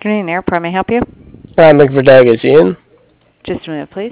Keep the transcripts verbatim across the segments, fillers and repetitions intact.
afternoon, Airport. May I help you? I'm looking for Doug. Is he in? Just a minute, please.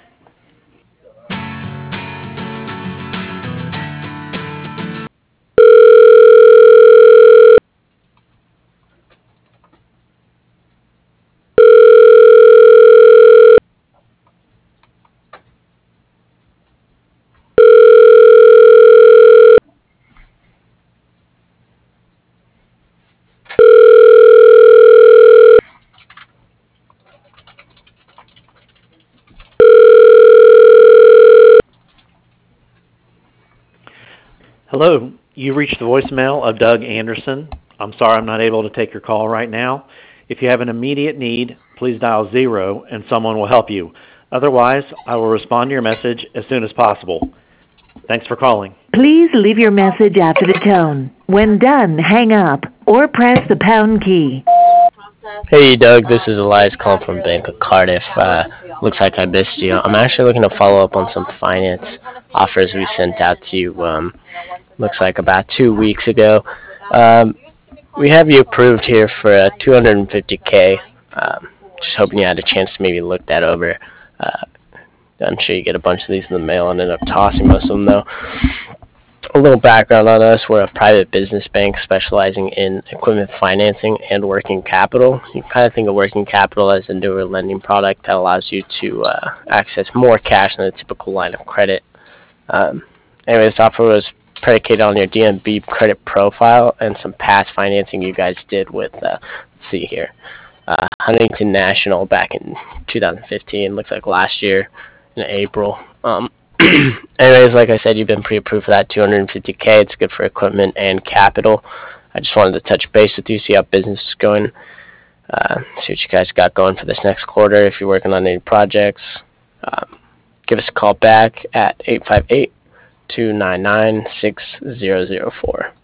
Hello, you reached the voicemail of Doug Anderson. I'm sorry I'm not able to take your call right now. If you have an immediate need, please dial zero and someone will help you. Otherwise, I will respond to your message as soon as possible. Thanks for calling. Please leave your message after the tone. When done, hang up or press the pound key. Hey, Doug. This is Elias calling from Bank of Cardiff. Uh, looks like I missed you. I'm actually looking to follow up on some finance offers we sent out to you. Um, looks like about two weeks ago. Um, we have you approved here for uh, two hundred fifty k. Um, just hoping you had a chance to maybe look that over. Uh, I'm sure you get a bunch of these in the mail and end up tossing most of them, though. A little background on us. We're a private business bank specializing in equipment financing and working capital. You kind of think of working capital as a newer lending product that allows you to uh, access more cash than a typical line of credit. Um, anyways, this offer was predicated on your D N B credit profile and some past financing you guys did with, uh, let's see here, uh, Huntington National back in two thousand fifteen. Looks like last year in April. Um, Anyways, like I said, you've been pre-approved for that two hundred fifty k. It's good for equipment and capital. I just wanted to touch base with you, see how business is going, uh, see what you guys got going for this next quarter. If you're working on any projects, um, give us a call back at eight five eight, two nine nine, six zero zero four.